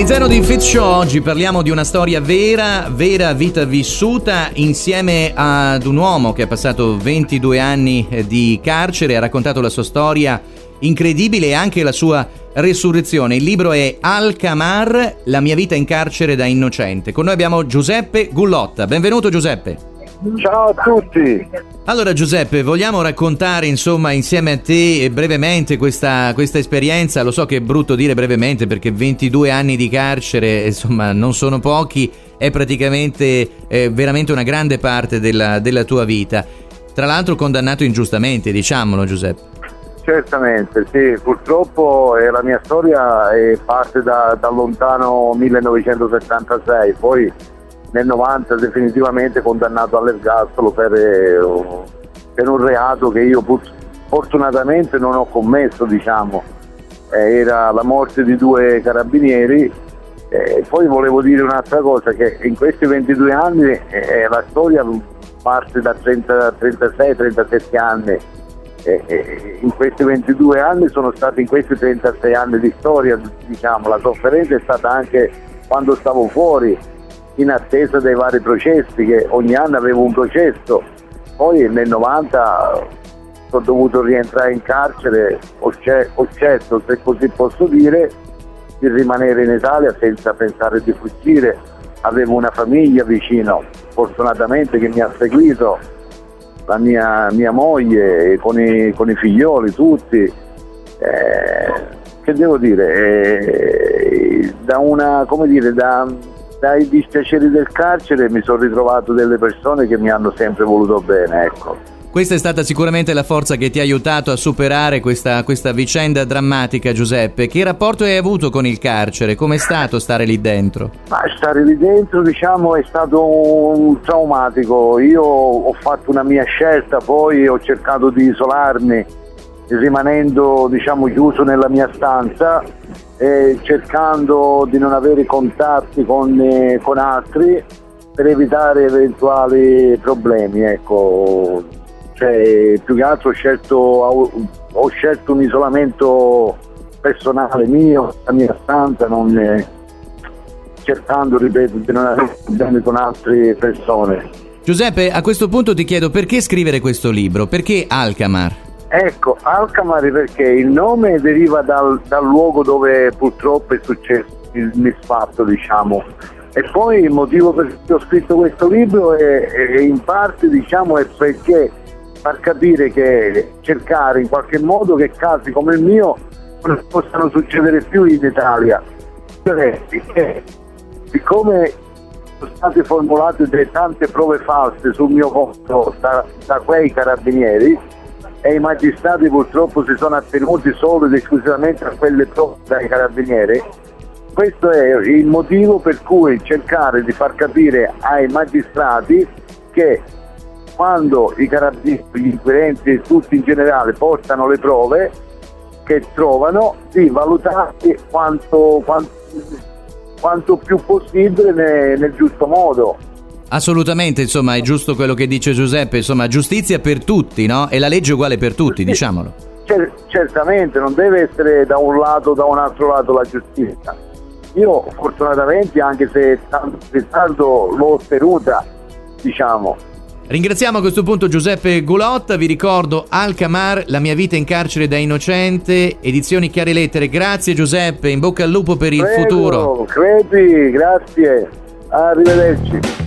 All'interno di Fit Show oggi parliamo di una storia vera vita vissuta insieme ad un uomo che ha passato 22 anni di carcere, ha raccontato la sua storia incredibile e anche la sua resurrezione. Il libro è Alcamar, la mia vita in carcere da innocente. Con noi abbiamo Giuseppe Gullotta. Benvenuto Giuseppe. Ciao a tutti. Allora Giuseppe, vogliamo raccontare insomma insieme a te brevemente questa esperienza? Lo so che è brutto dire brevemente perché 22 anni di carcere insomma non sono pochi, è praticamente veramente una grande parte della tua vita. Tra l'altro condannato ingiustamente, diciamolo Giuseppe. Certamente, sì, purtroppo la mia storia parte da lontano 1976, poi nel 90 definitivamente condannato all'ergastolo per un reato che io fortunatamente non ho commesso, diciamo. Era la morte di 2 carabinieri. Poi volevo dire un'altra cosa, che in questi 22 anni la storia parte da 36-37 anni. In questi 22 anni sono stati in questi 36 anni di storia, diciamo, la sofferenza è stata anche quando stavo fuori, in attesa dei vari processi, che ogni anno avevo un processo. Poi nel 90 ho dovuto rientrare in carcere, ho scelto, se così posso dire, di rimanere in Italia senza pensare di fuggire. Avevo una famiglia vicino, fortunatamente, che mi ha seguito, la mia moglie con i figlioli tutti. Che devo dire, dai dispiaceri del carcere mi sono ritrovato delle persone che mi hanno sempre voluto bene, ecco. Questa è stata sicuramente la forza che ti ha aiutato a superare questa vicenda drammatica, Giuseppe. Che rapporto hai avuto con il carcere? Com'è stato stare lì dentro? Stare lì dentro, diciamo, è stato traumatico. Io ho fatto una mia scelta, poi ho cercato di isolarmi, rimanendo, diciamo, chiuso nella mia stanza, cercando di non avere contatti con altri per evitare eventuali problemi, ecco. Cioè, più che altro ho scelto un isolamento personale mio, la mia stanza, cercando, ripeto, di non avere problemi con altre persone. Giuseppe, a questo punto ti chiedo perché scrivere questo libro? Perché Alcamar? Ecco, Alcamar perché il nome deriva dal luogo dove purtroppo è successo il misfatto, diciamo. E poi il motivo per cui ho scritto questo libro è in parte, diciamo, è perché far capire che cercare in qualche modo che casi come il mio non possano succedere più in Italia. Perché siccome sono state formulate delle tante prove false sul mio conto da quei carabinieri, e i magistrati purtroppo si sono attenuti solo ed esclusivamente a quelle prove dai carabinieri. Questo è il motivo per cui cercare di far capire ai magistrati che quando i carabinieri, gli inquirenti e tutti in generale portano le prove che trovano, di valutarli quanto più possibile nel giusto modo. Assolutamente, insomma, è giusto quello che dice Giuseppe, insomma, giustizia per tutti, no? E la legge è uguale per tutti, diciamolo. Certamente, non deve essere da un lato o da un altro lato la giustizia. Io fortunatamente, anche se tanto ritardo, l'ho ottenuta, diciamo. Ringraziamo a questo punto Giuseppe Gullotta, vi ricordo Alcamar, la mia vita in carcere da innocente, edizioni Chiare Lettere. Grazie Giuseppe, in bocca al lupo per il futuro. Crepi, grazie, arrivederci.